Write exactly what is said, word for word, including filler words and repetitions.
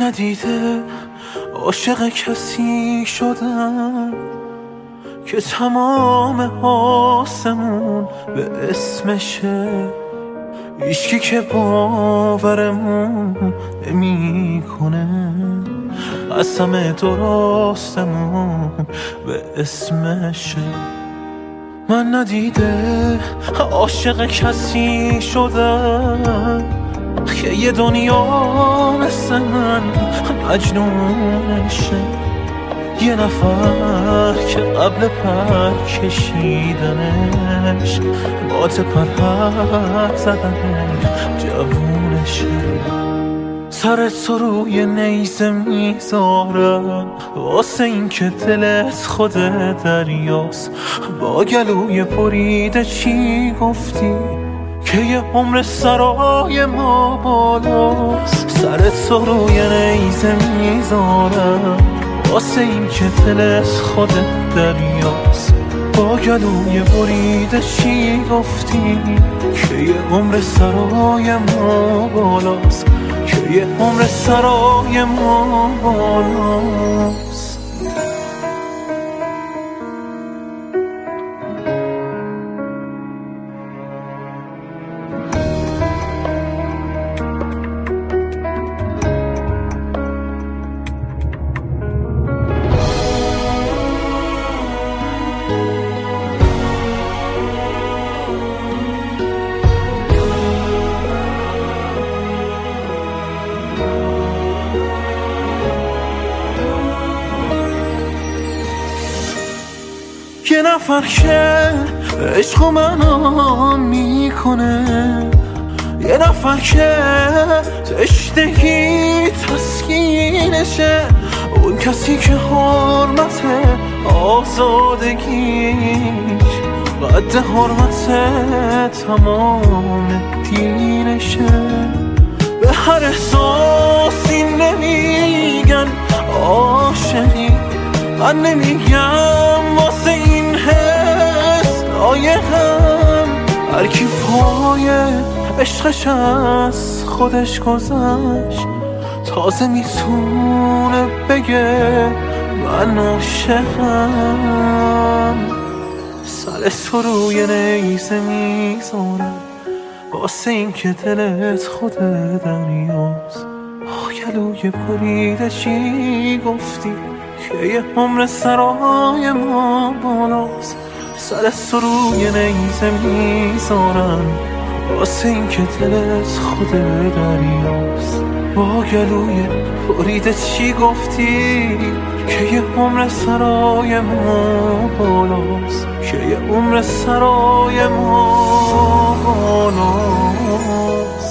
ندیده عاشق کسی شدم که تمام آسمون به اسمشه، هیچکی که باورمون نمی کنه، قسم درستمون به اسمشه. من ندیده عاشق کسی شدم که یه دنیا مثل من مجنونشه، یه نفر که قبل پر کشیدنش بات پر زدنش جوونشه. سرت رو روی نیزه میذارم واسه این که دلت خود دریاست، با گلوی بریده چی گفتی که یه عمر سرای ما بالاست. سرت رو روی نیزه میذارم واسه این که دلت خود دریاست، با گلوی بریده چی گفتی که یه عمر سرای ما بالاست، که یه عمر سرای ما بالاست. یه نفر که عشق منو میکنه، یه نفر که تشنگی تسکینشه، اون کسی که حرمت آزادگیش قد حرمت تمام دینشه. به هر احساسی نمیگن عاشقی، من نمیگم واسه این حس لایقم. هر کی پای عشقش از خودش گذشت تازه میتونه بگه من عاشقم. سر تو روی نیزه میذارم واسه این که دلت خود دریاست، گلوی بریده چی گفتی که یه عمر سرای ما بالاست. سر روی نیزه میذارم واسه این که دلت خود دریاست، با گلوی بریده چی گفتی که یه عمر سرای ما بالاست، که یه عمر سرای ما بالاست.